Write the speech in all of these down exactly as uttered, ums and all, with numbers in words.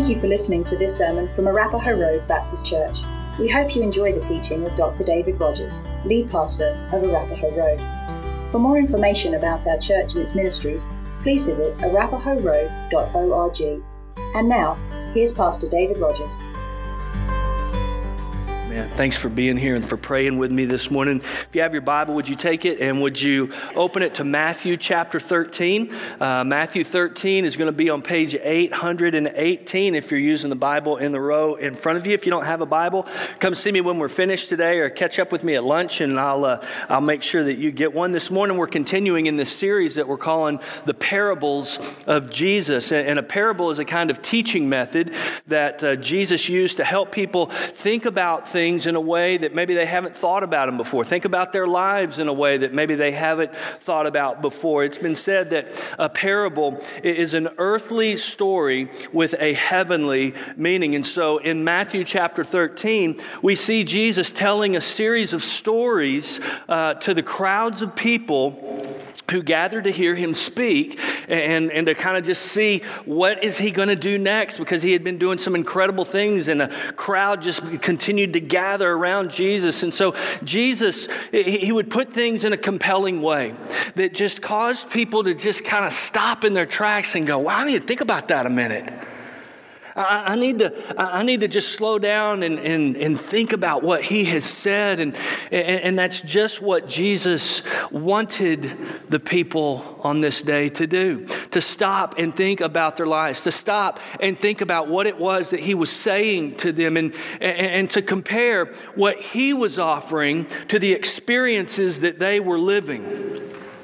Thank you for listening to this sermon from Arapahoe Road Baptist Church. We hope you enjoy the teaching of Doctor David Rogers, lead pastor of Arapahoe Road. For more information about our church and its ministries, please visit arapahoe road dot org. And now, here's Pastor David Rogers. Man, thanks for being here and for praying with me this morning. If you have your Bible, would you take it and would you open it to Matthew chapter thirteen? Uh, Matthew thirteen is going to be on page eight hundred eighteen if you're using the Bible in the row in front of you. If you don't have a Bible, come see me when we're finished today or catch up with me at lunch and I'll uh, I'll make sure that you get one. This morning we're continuing in this series that we're calling the Parables of Jesus. And a parable is a kind of teaching method that uh, Jesus used to help people think about things in a way that maybe they haven't thought about them before. Think about their lives in a way that maybe they haven't thought about before. It's been said that a parable is an earthly story with a heavenly meaning. And so in Matthew chapter thirteen, we see Jesus telling a series of stories uh, to the crowds of people who gathered to hear him speak and, and to kind of just see what is he going to do next, because he had been doing some incredible things and a crowd just continued to gather around Jesus. And so Jesus, he would put things in a compelling way that just caused people to just kind of stop in their tracks and go, wow, I need to think about that a minute. I, I need to I need to just slow down and, and, and think about what he has said. And, and, and that's just what Jesus wanted the people on this day to do, to stop and think about their lives, to stop and think about what it was that he was saying to them and, and, and to compare what he was offering to the experiences that they were living,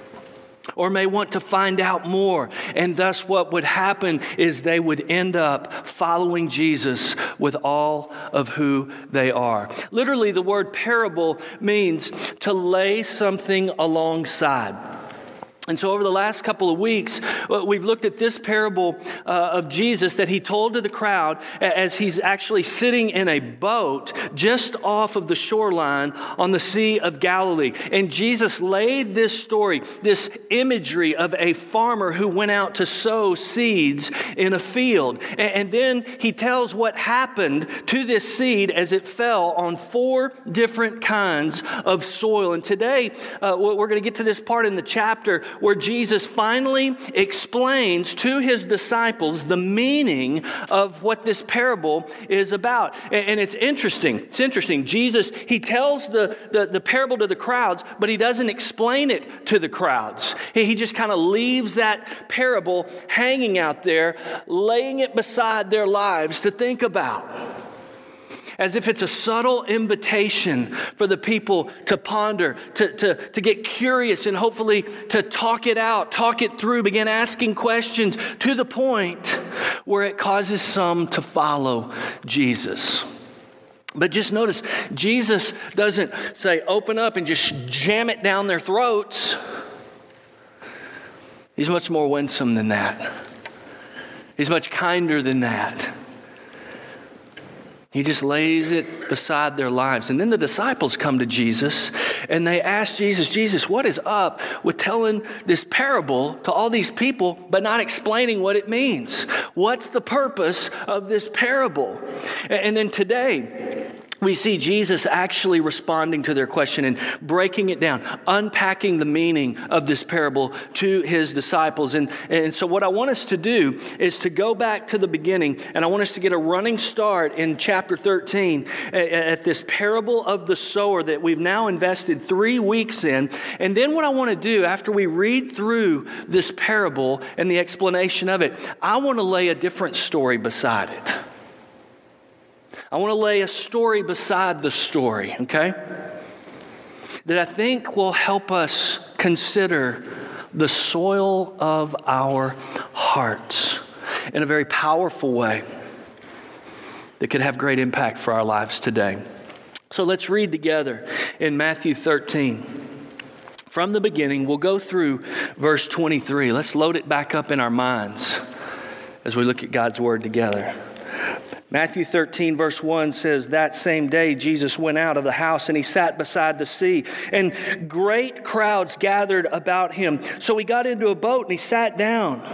or may want to find out more. And thus what would happen is they would end up following Jesus with all of who they are. Literally, the word parable means to lay something alongside. And so over the last couple of weeks, we've looked at this parable uh, of Jesus that he told to the crowd as he's actually sitting in a boat just off of the shoreline on the Sea of Galilee. And Jesus laid this story, this imagery of a farmer who went out to sow seeds in a field. And then he tells what happened to this seed as it fell on four different kinds of soil. And today, uh, we're going to get to this part in the chapter where Jesus finally explains to his disciples the meaning of what this parable is about. And it's interesting. It's interesting. Jesus, he tells the, the, the parable to the crowds, but he doesn't explain it to the crowds. He, he just kind of leaves that parable hanging out there, laying it beside their lives to think about, as if it's a subtle invitation for the people to ponder, to, to, to get curious, and hopefully to talk it out, talk it through, begin asking questions to the point where it causes some to follow Jesus. But just notice, Jesus doesn't say, open up and just jam it down their throats. He's much more winsome than that. He's much kinder than that. He just lays it beside their lives. And then the disciples come to Jesus and they ask Jesus, Jesus, what is up with telling this parable to all these people but not explaining what it means? What's the purpose of this parable? And then today, we see Jesus actually responding to their question and breaking it down, unpacking the meaning of this parable to his disciples. And, and so what I want us to do is to go back to the beginning, and I want us to get a running start in chapter thirteen at, at this parable of the sower that we've now invested three weeks in. And then what I want to do after we read through this parable and the explanation of it, I want to lay a different story beside it. I want to lay a story beside the story, okay? That I think will help us consider the soil of our hearts in a very powerful way that could have great impact for our lives today. So let's read together in Matthew thirteen. From the beginning, we'll go through verse twenty-three. Let's load it back up in our minds as we look at God's word together. Matthew thirteen verse one says, that same day Jesus went out of the house and he sat beside the sea, and great crowds gathered about him. So he got into a boat and he sat down.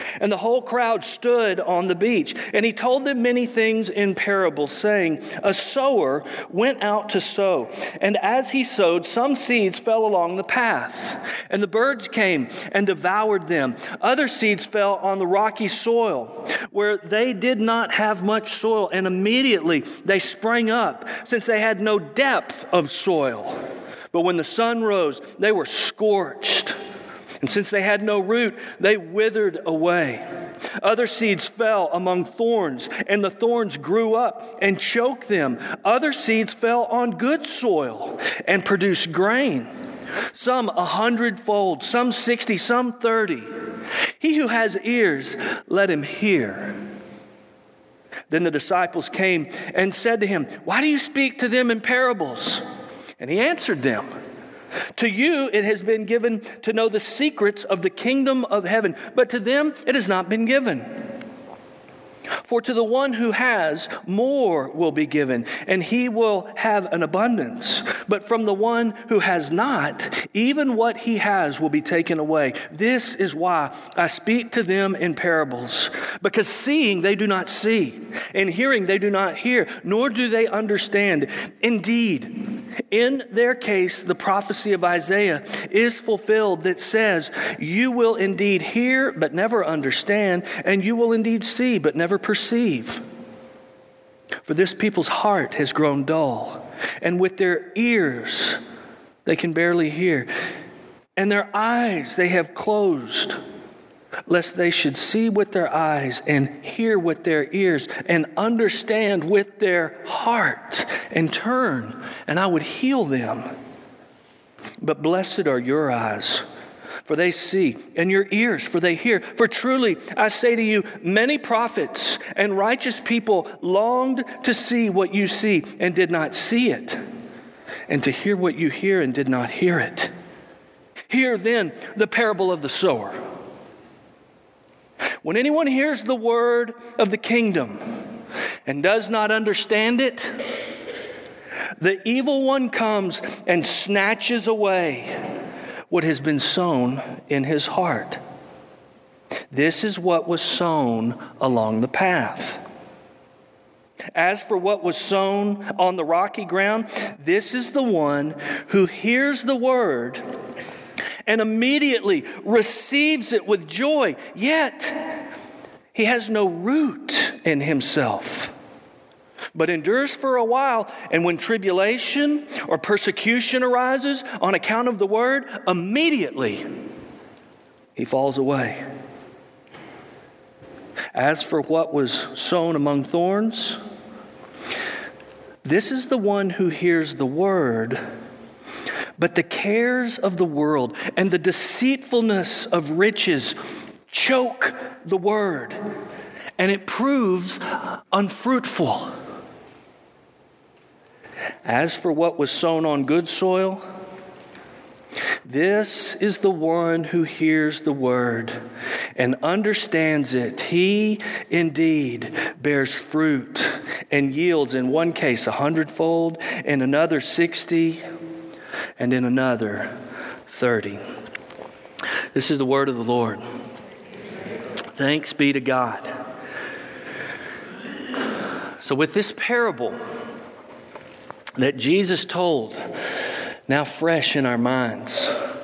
And the whole crowd stood on the beach. And he told them many things in parables, saying, a sower went out to sow. And as he sowed, some seeds fell along the path. And the birds came and devoured them. Other seeds fell on the rocky soil, where they did not have much soil. And immediately they sprang up, since they had no depth of soil. But when the sun rose, they were scorched. And since they had no root, they withered away. Other seeds fell among thorns, and the thorns grew up and choked them. Other seeds fell on good soil and produced grain, some a hundredfold, some sixty, some thirty. He who has ears, let him hear. Then the disciples came and said to him, why do you speak to them in parables? And he answered them, to you it has been given to know the secrets of the kingdom of heaven, but to them it has not been given. For to the one who has, more will be given, and he will have an abundance. But from the one who has not, even what he has will be taken away. This is why I speak to them in parables, because seeing they do not see, and hearing they do not hear, nor do they understand. Indeed, in their case, the prophecy of Isaiah is fulfilled that says, you will indeed hear, but never understand, and you will indeed see, but never perceive. For this people's heart has grown dull, and with their ears they can barely hear, and their eyes they have closed, lest they should see with their eyes and hear with their ears and understand with their heart and turn, and I would heal them. But blessed are your eyes, for they see, and your ears, for they hear. For truly, I say to you, many prophets and righteous people longed to see what you see and did not see it, and to hear what you hear and did not hear it. Hear then the parable of the sower. When anyone hears the word of the kingdom and does not understand it, the evil one comes and snatches away what has been sown in his heart. This is what was sown along the path. As for what was sown on the rocky ground, this is the one who hears the word and immediately receives it with joy, yet he has no root in himself, but endures for a while. And when tribulation or persecution arises on account of the word, immediately he falls away. As for what was sown among thorns, this is the one who hears the word, but the cares of the world and the deceitfulness of riches choke the word, and it proves unfruitful. As for what was sown on good soil, this is the one who hears the word and understands it. He indeed bears fruit and yields, in one case a hundredfold, in another sixty, and in another thirty. This is the word of the Lord. Thanks be to God. So with this parable that Jesus told, now fresh in our minds,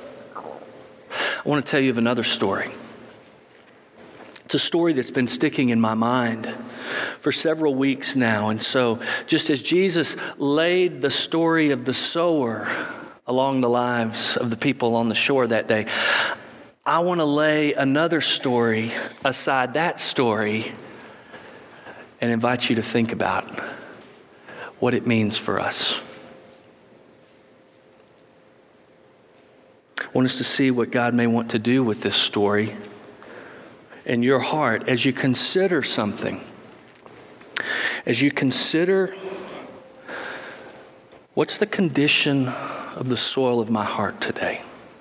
I want to tell you of another story. It's a story that's been sticking in my mind for several weeks now. And so just as Jesus laid the story of the sower along the lives of the people on the shore that day, I want to lay another story aside that story and invite you to think about what it means for us. I want us to see what God may want to do with this story in your heart as you consider something. As you consider, what's the condition of the soil of my heart today?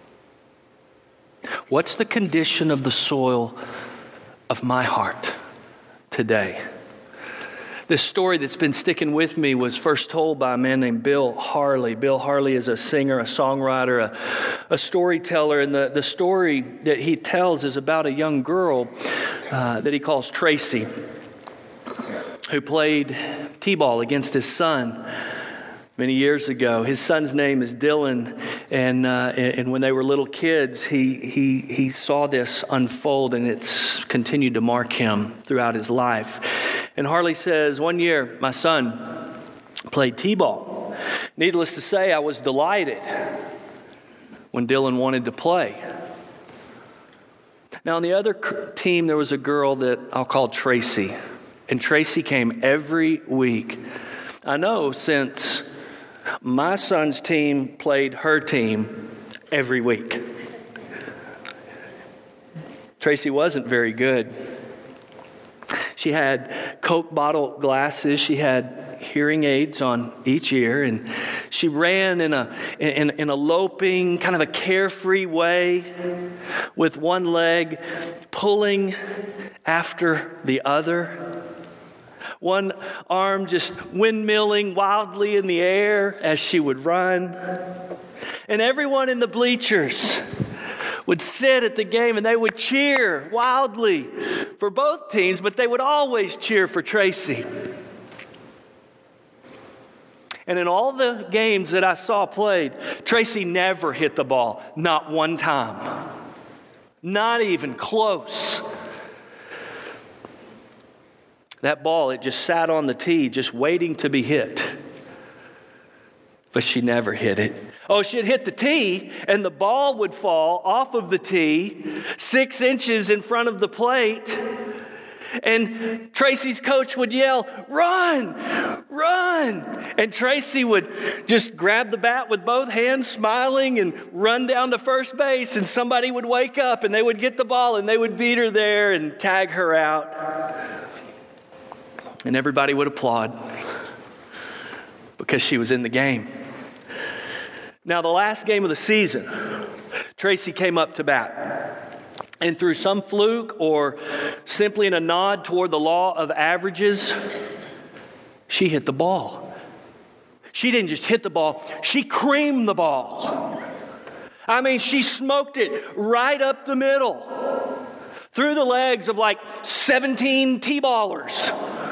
What's the condition of the soil of my heart today? This story that's been sticking with me was first told by a man named Bill Harley. Bill Harley is a singer, a songwriter, a, a storyteller, and the, the story that he tells is about a young girl uh, that he calls Tracy, who played t-ball against his son many years ago. His son's name is Dylan, and uh, and when they were little kids, he he he saw this unfold, and it's continued to mark him throughout his life. And Harley says, one year, my son played t-ball. Needless to say, I was delighted when Dylan wanted to play. Now, on the other team, there was a girl that I'll call Tracy, and Tracy came every week. I know, since my son's team played her team every week. Tracy wasn't very good. She had Coke bottle glasses. She had hearing aids on each ear, and she ran in a in, in a loping, kind of a carefree way, with one leg pulling after the other. One arm just windmilling wildly in the air as she would run. And everyone in the bleachers would sit at the game and they would cheer wildly for both teams, but they would always cheer for Tracy. And in all the games that I saw played, Tracy never hit the ball, not one time. Not even close. That ball, it just sat on the tee, just waiting to be hit. But she never hit it. Oh, she'd hit the tee, and the ball would fall off of the tee, six inches in front of the plate. And Tracy's coach would yell, "Run, run!" And Tracy would just grab the bat with both hands, smiling, and run down to first base. And somebody would wake up, and they would get the ball, and they would beat her there and tag her out. And everybody would applaud because she was in the game. Now, the last game of the season, Tracy came up to bat. And through some fluke or simply in a nod toward the law of averages, she hit the ball. She didn't just hit the ball, she creamed the ball. I mean, she smoked it right up the middle, through the legs of like seventeen T-ballers.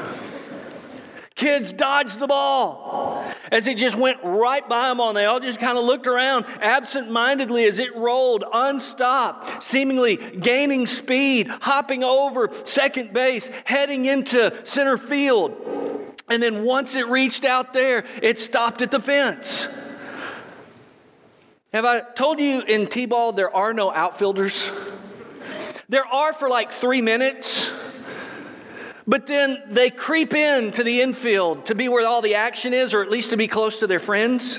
Kids dodged the ball as it just went right by them on. They all just kind of looked around absent-mindedly as it rolled unstopped, seemingly gaining speed, hopping over second base, heading into center field. And then once it reached out there, it stopped at the fence. Have I told you in T-ball there are no outfielders? There are for like three minutes. But then they creep in to the infield to be where all the action is, or at least to be close to their friends.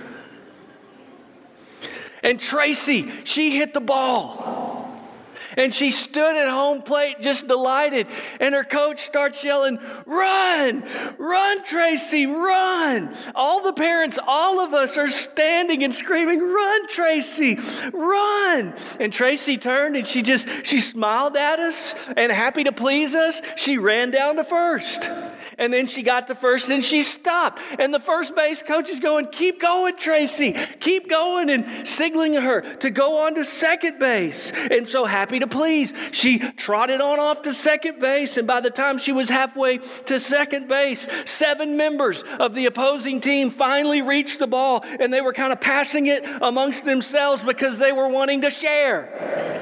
And Tracy, she hit the ball. And she stood at home plate just delighted. And her coach starts yelling, "Run! Run, Tracy, run!" All the parents, all of us are standing and screaming, "Run, Tracy, run!" And Tracy turned and she just, she smiled at us, and happy to please us, she ran down to first. And then she got to first and she stopped. And the first base coach is going, "Keep going, Tracy, keep going," and signaling her to go on to second base. And so happy to please, she trotted on off to second base. And by the time she was halfway to second base, seven members of the opposing team finally reached the ball, and they were kind of passing it amongst themselves because they were wanting to share.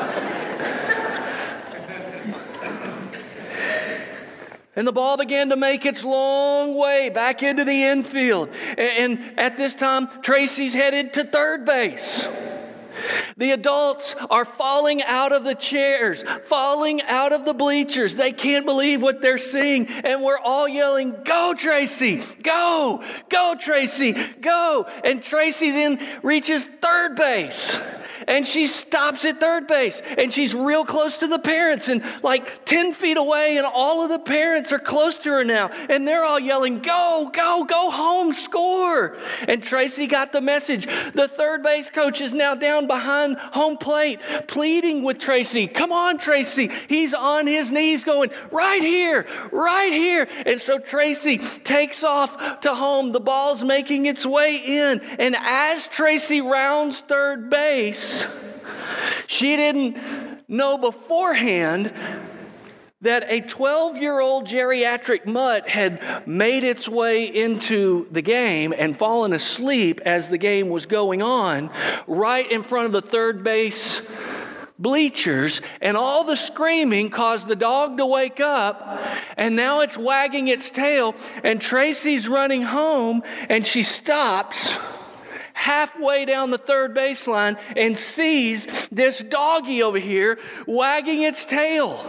And the ball began to make its long way back into the infield. And at this time, Tracy's headed to third base. The adults are falling out of the chairs, falling out of the bleachers. They can't believe what they're seeing. And we're all yelling, "Go, Tracy, go, go, Tracy, go." And Tracy then reaches third base. and she stops at third base, and she's real close to the parents and like ten feet away, and all of the parents are close to her now, and they're all yelling, go, go, go home, score. And Tracy got the message. The third base coach is now down behind home plate, pleading with Tracy. Come on, Tracy. He's on his knees going, right here, right here. And so Tracy takes off to home. The ball's making its way in. And as Tracy rounds third base, she didn't know beforehand that a twelve-year-old geriatric mutt had made its way into the game and fallen asleep as the game was going on right in front of the third base bleachers, and all the screaming caused the dog to wake up, and now it's wagging its tail, and Tracy's running home, and she stops halfway down the third baseline and sees this doggy over here wagging its tail.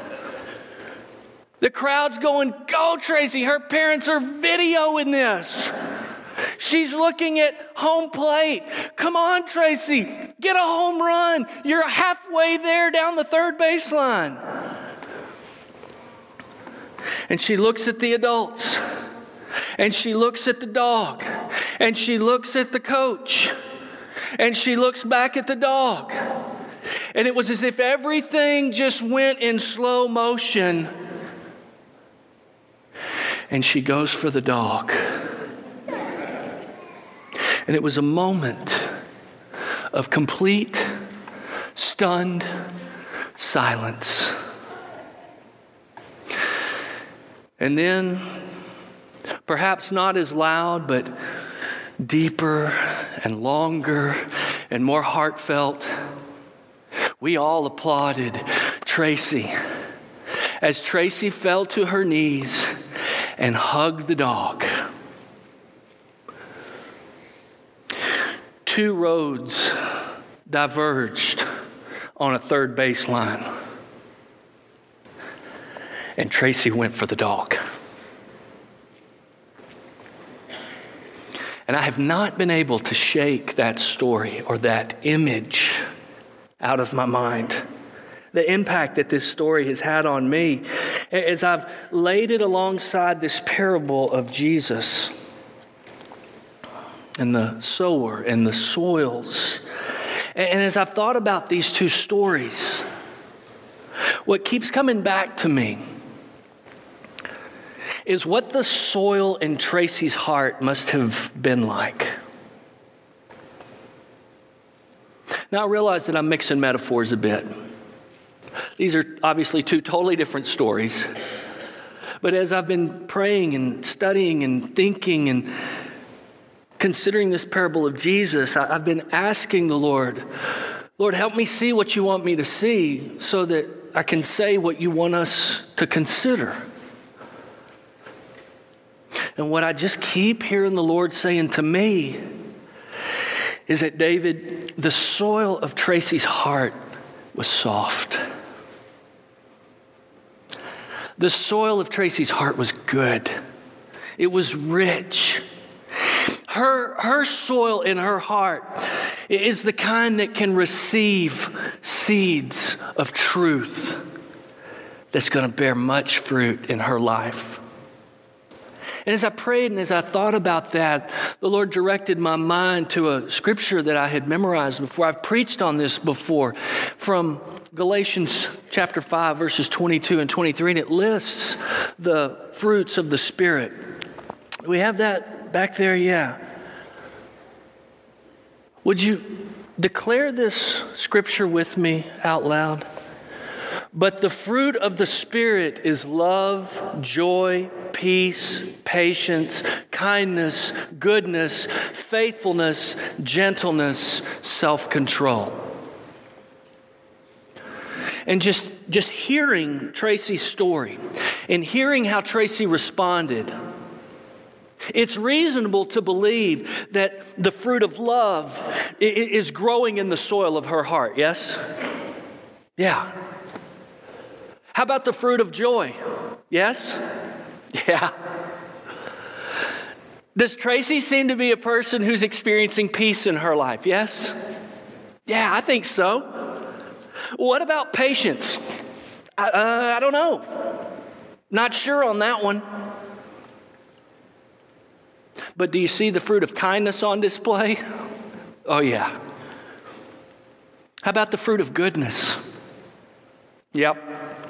The crowd's going, go, Tracy. Her parents are videoing this. She's looking at home plate. Come on, Tracy. Get a home run. You're halfway there down the third baseline. And she looks at the adults. And she looks at the dog. And she looks at the coach. And she looks back at the dog. And it was as if everything just went in slow motion. And she goes for the dog. And it was a moment of complete, stunned silence. And then, perhaps not as loud, but deeper and longer and more heartfelt, we all applauded Tracy as Tracy fell to her knees and hugged the dog. Two roads diverged on a third baseline, and Tracy went for the dog. And I have not been able to shake that story or that image out of my mind. The impact that this story has had on me as I've laid it alongside this parable of Jesus and the sower and the soils. And as I've thought about these two stories, what keeps coming back to me is what the soil in Tracy's heart must have been like. Now I realize that I'm mixing metaphors a bit. These are obviously two totally different stories. But as I've been praying and studying and thinking and considering this parable of Jesus, I've been asking the Lord, Lord, help me see what you want me to see so that I can say what you want us to consider. And what I just keep hearing the Lord saying to me is that, David, the soil of Tracy's heart was soft. The soil of Tracy's heart was good. It was rich. Her, her soil in her heart is the kind that can receive seeds of truth that's going to bear much fruit in her life. And as I prayed and as I thought about that, the Lord directed my mind to a scripture that I had memorized before. I've preached on this before, from Galatians chapter five, verses twenty-two and twenty-three, and it lists the fruits of the Spirit. We have that back there, yeah. Would you declare this scripture with me out loud? But the fruit of the Spirit is love, joy, peace, patience, kindness, goodness, faithfulness, gentleness, self-control. And just, just hearing Tracy's story and hearing how Tracy responded, it's reasonable to believe that the fruit of love is growing in the soil of her heart, yes? Yeah. How about the fruit of joy? Yes? Yeah. Does Tracy seem to be a person who's experiencing peace in her life? Yes? Yeah, I think so. What about patience? I, uh, I don't know. Not sure on that one. But do you see the fruit of kindness on display? Oh, yeah. How about the fruit of goodness? Yep.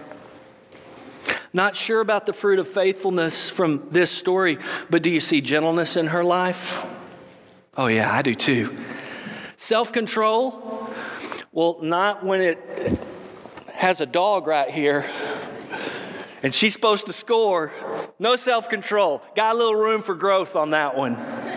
Not sure about the fruit of faithfulness from this story, but do you see gentleness in her life? Oh, yeah, I do too. Self-control? Well, not when it has a dog right here and she's supposed to score. No self-control. Got a little room for growth on that one.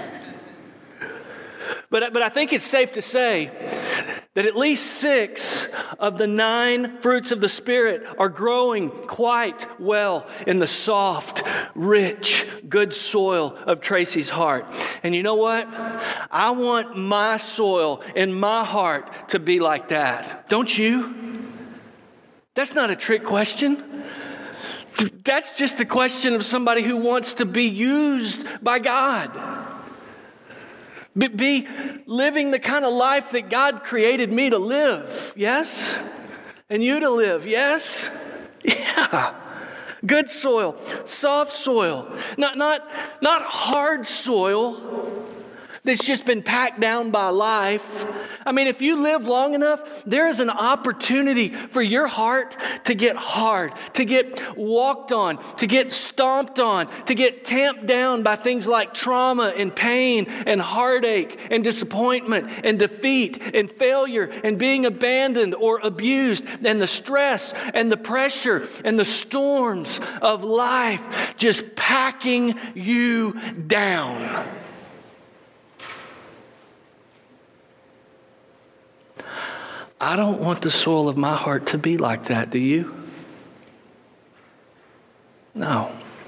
But, but I think it's safe to say that at least six of the nine fruits of the Spirit are growing quite well in the soft, rich, good soil of Tracy's heart. And you know what? I want my soil and my heart to be like that. Don't you? That's not a trick question. That's just a question of somebody who wants to be used by God. Be living the kind of life that God created me to live, yes? And you to live, yes? Yeah. Good soil, soft soil, not, not, not hard soil that's just been packed down by life. I mean, if you live long enough, there is an opportunity for your heart to get hard, to get walked on, to get stomped on, to get tamped down by things like trauma and pain and heartache and disappointment and defeat and failure and being abandoned or abused and the stress and the pressure and the storms of life just packing you down. I don't want the soil of my heart to be like that, do you? No.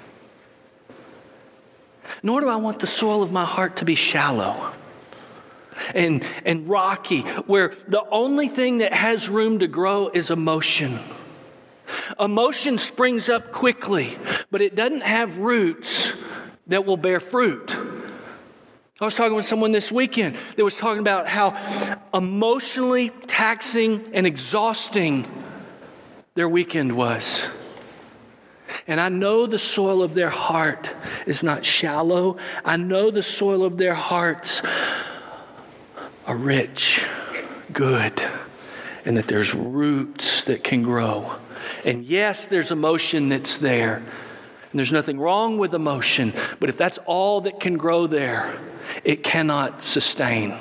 Nor do I want the soil of my heart to be shallow and, and rocky, where the only thing that has room to grow is emotion. Emotion springs up quickly, but it doesn't have roots that will bear fruit. I was talking with someone this weekend that was talking about how emotionally taxing and exhausting their weekend was. And I know the soil of their heart is not shallow. I know the soil of their hearts are rich, good, and that there's roots that can grow. And yes, there's emotion that's there. And there's nothing wrong with emotion, but if that's all that can grow there, it cannot sustain.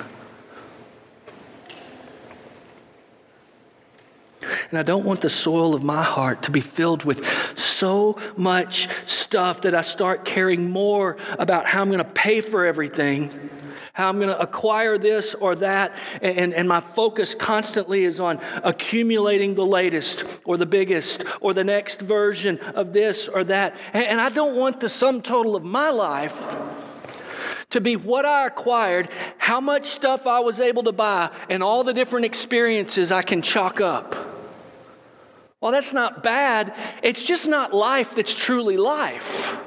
And I don't want the soil of my heart to be filled with so much stuff that I start caring more about how I'm going to pay for everything, how I'm going to acquire this or that, and, and my focus constantly is on accumulating the latest or the biggest or the next version of this or that. And, and I don't want the sum total of my life to be what I acquired, how much stuff I was able to buy, and all the different experiences I can chalk up. Well, that's not bad. It's just not life that's truly life.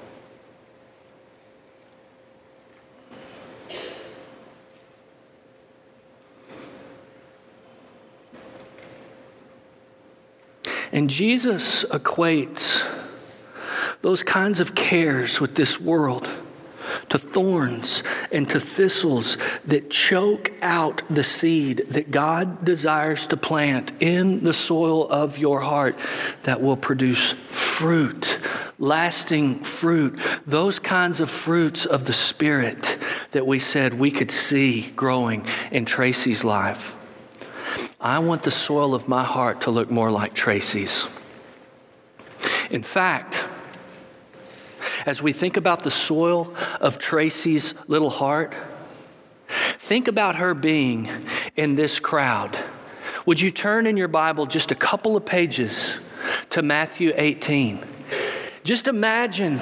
And Jesus equates those kinds of cares with this world to thorns and to thistles that choke out the seed that God desires to plant in the soil of your heart that will produce fruit, lasting fruit, those kinds of fruits of the Spirit that we said we could see growing in Tracy's life. I want the soil of my heart to look more like Tracy's. In fact, as we think about the soil of Tracy's little heart, think about her being in this crowd. Would you turn in your Bible just a couple of pages to Matthew eighteen? Just imagine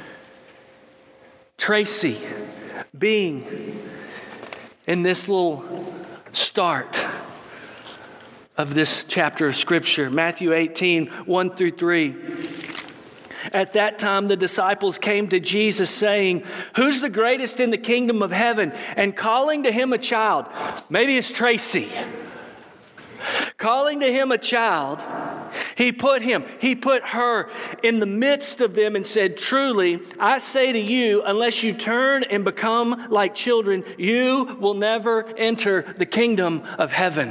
Tracy being in this little start of this chapter of Scripture, Matthew eighteen, one through three. At that time, the disciples came to Jesus saying, "Who's the greatest in the kingdom of heaven?" And calling to him a child, maybe it's Tracy, calling to him a child, he put him, he put her in the midst of them and said, "Truly, I say to you, unless you turn and become like children, you will never enter the kingdom of heaven."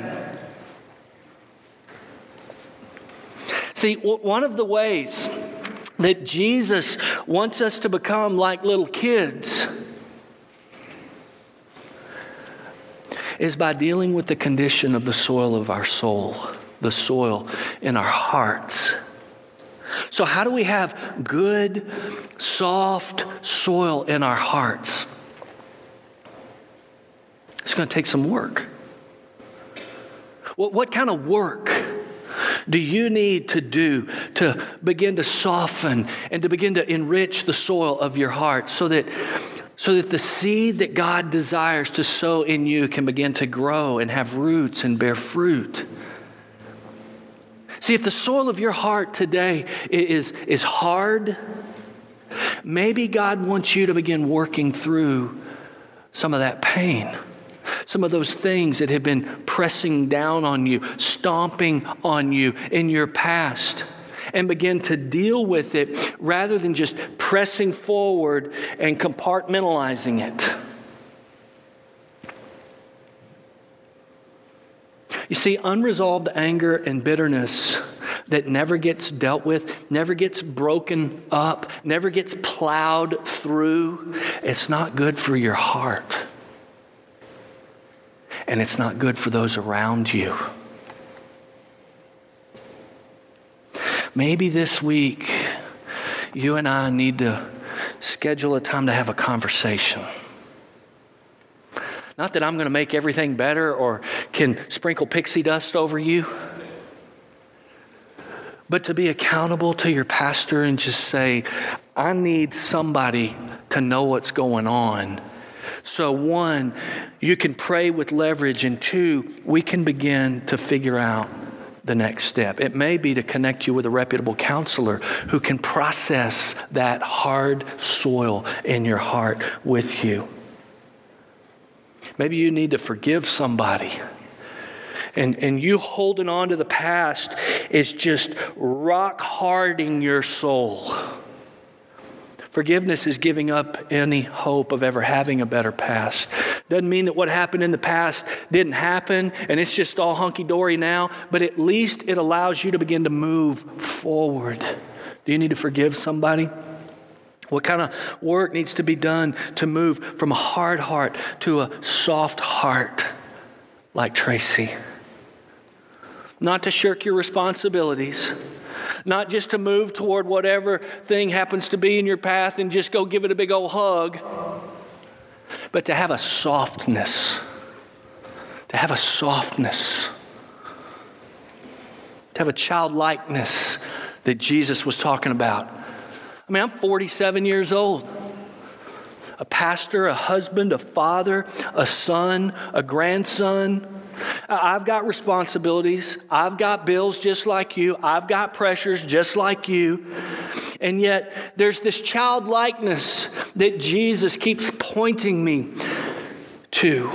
See, one of the ways that Jesus wants us to become like little kids is by dealing with the condition of the soil of our soul, the soil in our hearts. So how do we have good, soft soil in our hearts? It's going to take some work. What, what kind of work do you need to do to begin to soften and to begin to enrich the soil of your heart so that so that the seed that God desires to sow in you can begin to grow and have roots and bear fruit? See, if the soil of your heart today is, is hard, maybe God wants you to begin working through some of that pain. Some of those things that have been pressing down on you, stomping on you in your past, and begin to deal with it rather than just pressing forward and compartmentalizing it. You see, unresolved anger and bitterness that never gets dealt with, never gets broken up, never gets plowed through, it's not good for your heart. And it's not good for those around you. Maybe this week, you and I need to schedule a time to have a conversation. Not that I'm going to make everything better or can sprinkle pixie dust over you, but to be accountable to your pastor and just say, I need somebody to know what's going on. So one, you can pray with leverage, and two, we can begin to figure out the next step. It may be to connect you with a reputable counselor who can process that hard soil in your heart with you. Maybe you need to forgive somebody. And, and you holding on to the past is just rock harding your soul. Forgiveness is giving up any hope of ever having a better past. Doesn't mean that what happened in the past didn't happen and it's just all hunky-dory now, but at least it allows you to begin to move forward. Do you need to forgive somebody? What kind of work needs to be done to move from a hard heart to a soft heart like Tracy? Not to shirk your responsibilities. Not just to move toward whatever thing happens to be in your path and just go give it a big old hug, but to have a softness, to have a softness, to have a childlikeness that Jesus was talking about. I mean, I'm forty-seven years old, a pastor, a husband, a father, a son, a grandson. I've got responsibilities. I've got bills just like you. I've got pressures just like you. And yet there's this childlikeness that Jesus keeps pointing me to,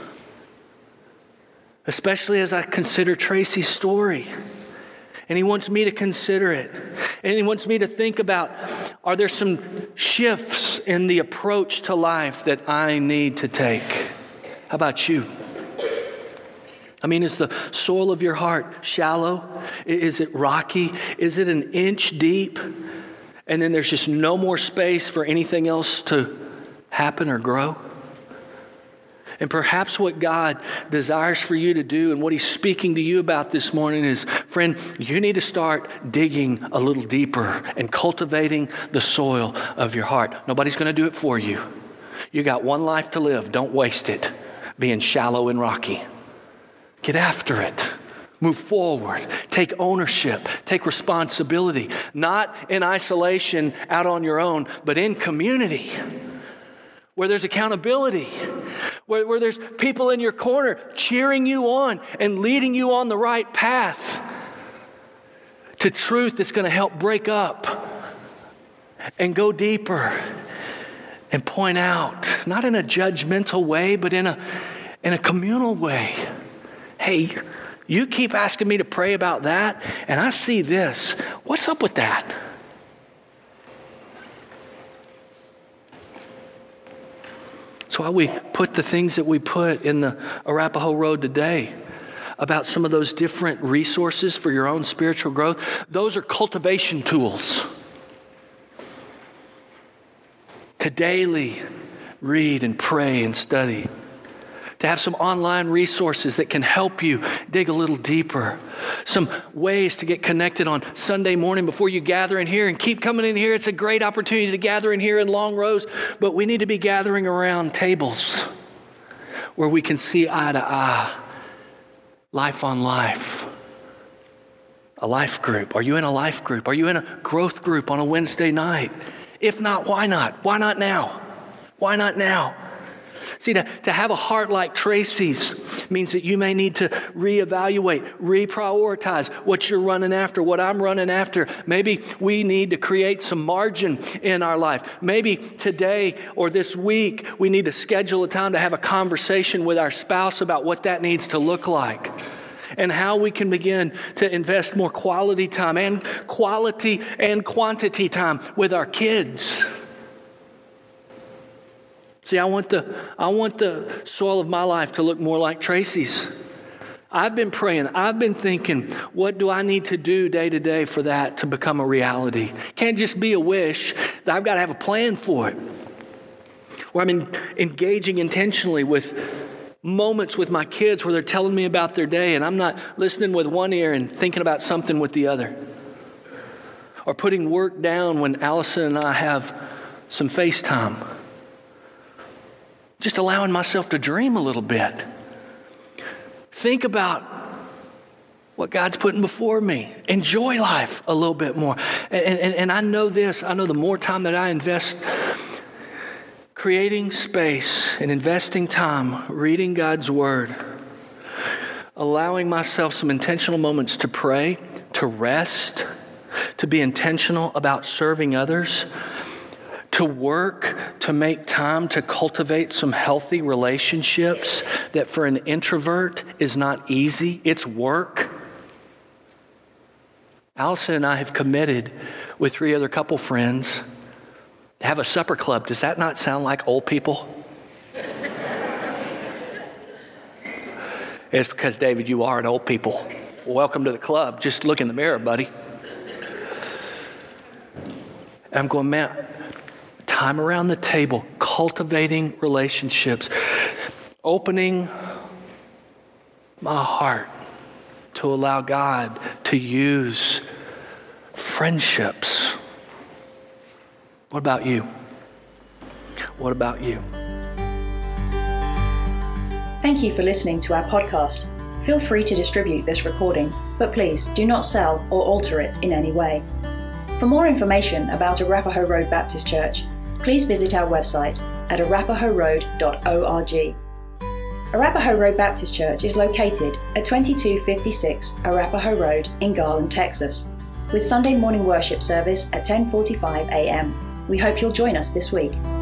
especially as I consider Tracy's story. And he wants me to consider it. And he wants me to think about, are there some shifts in the approach to life that I need to take? How about you? I mean, is the soil of your heart shallow? Is it rocky? Is it an inch deep? And then there's just no more space for anything else to happen or grow? And perhaps what God desires for you to do and what he's speaking to you about this morning is, friend, you need to start digging a little deeper and cultivating the soil of your heart. Nobody's going to do it for you. You got one life to live. Don't waste it being shallow and rocky. Get after it. Move forward. Take ownership. Take responsibility. Not in isolation out on your own, but in community where there's accountability, where, where there's people in your corner cheering you on and leading you on the right path to truth that's going to help break up and go deeper and point out, not in a judgmental way, but in a in a communal way. Hey, you keep asking me to pray about that, and I see this. What's up with that? That's why we put the things that we put in the Arapahoe Road today about some of those different resources for your own spiritual growth. Those are cultivation tools to daily read and pray and study. To have some online resources that can help you dig a little deeper. Some ways to get connected on Sunday morning before you gather in here and keep coming in here. It's a great opportunity to gather in here in long rows, but we need to be gathering around tables where we can see eye to eye, life on life. A life group. Are you in a life group? Are you in a growth group on a Wednesday night? If not, why not? Why not now? Why not now? See, to, to have a heart like Tracy's means that you may need to reevaluate, reprioritize what you're running after, what I'm running after. Maybe we need to create some margin in our life. Maybe today or this week, we need to schedule a time to have a conversation with our spouse about what that needs to look like and how we can begin to invest more quality time and quality and quantity time with our kids. See, I want the I want the soil of my life to look more like Tracy's. I've been praying. I've been thinking, what do I need to do day to day for that to become a reality? Can't just be a wish. I've got to have a plan for it. Where I'm in, engaging intentionally with moments with my kids where they're telling me about their day and I'm not listening with one ear and thinking about something with the other. Or putting work down when Allison and I have some FaceTime. Just allowing myself to dream a little bit. Think about what God's putting before me. Enjoy life a little bit more. And, and, and I know this, I know the more time that I invest creating space and investing time, reading God's word, allowing myself some intentional moments to pray, to rest, to be intentional about serving others, to work, to make time to cultivate some healthy relationships that for an introvert is not easy. It's work. Allison and I have committed with three other couple friends to have a supper club. Does that not sound like old people? It's because, David, you are an old people. Welcome to the club. Just look in the mirror, buddy. And I'm going, man, time around the table, cultivating relationships, opening my heart to allow God to use friendships. What about you? What about you? Thank you for listening to our podcast. Feel free to distribute this recording, but please do not sell or alter it in any way. For more information about Arapahoe Road Baptist Church, please visit our website at arapahoe road dot org. Arapahoe Road Baptist Church is located at twenty-two fifty-six Arapahoe Road in Garland, Texas, with Sunday morning worship service at ten forty-five a.m. We hope you'll join us this week.